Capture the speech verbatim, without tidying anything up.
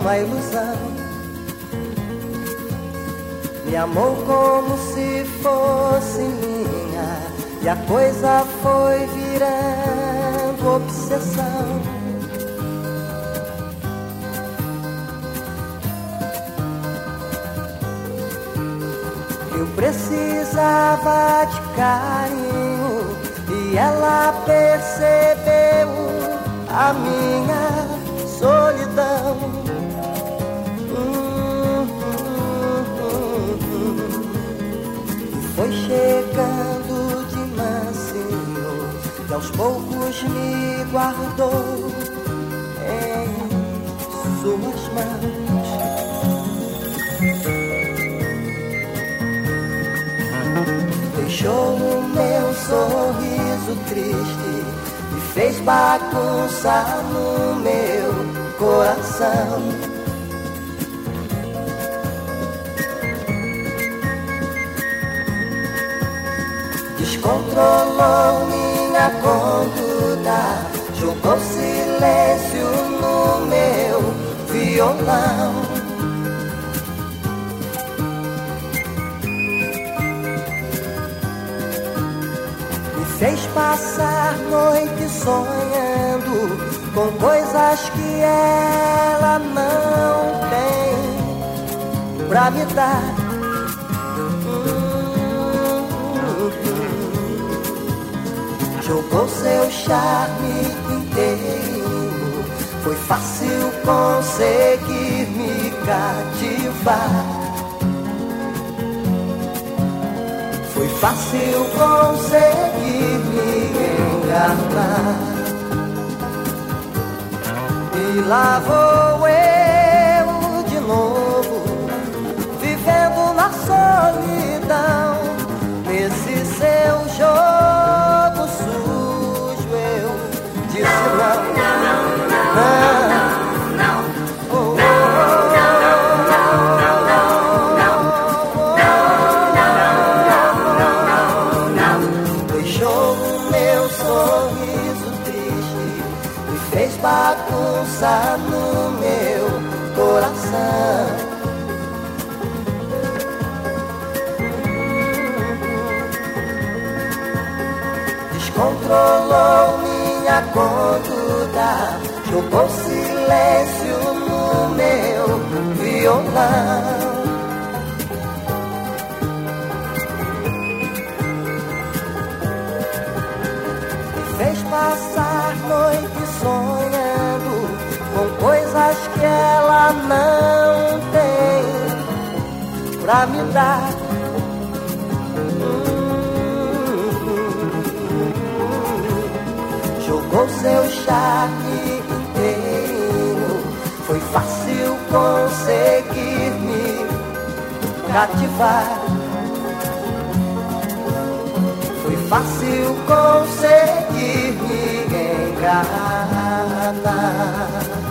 uma ilusão. Me amou como se fosse minha, e a coisa foi virando obsessão. Eu precisava de carinho e ela percebeu a minha solidão. Hum, hum, hum, hum. E foi chegando de mansinho e aos poucos me guardou em suas mãos. Deixou o meu sorriso triste e fez bagunça no meu coração. Descontrolou minha conduta, jogou silêncio no meu violão. Fez passar noite sonhando com coisas que ela não tem pra me dar. Jogou seu charme inteiro, foi fácil conseguir me cativar. Foi fácil conseguir me enganar. E lá vou eu de novo, vivendo na solidão. Nesse seu jogo sujo eu disse não, não, não, não, não. Bagunça no meu coração. Descontrolou minha conduta, jogou silêncio no meu violão. Fez passar noite sonhando com coisas que ela não tem pra me dar. Jogou seu charme inteiro, foi fácil conseguir me cativar. Foi fácil conseguir me enganar.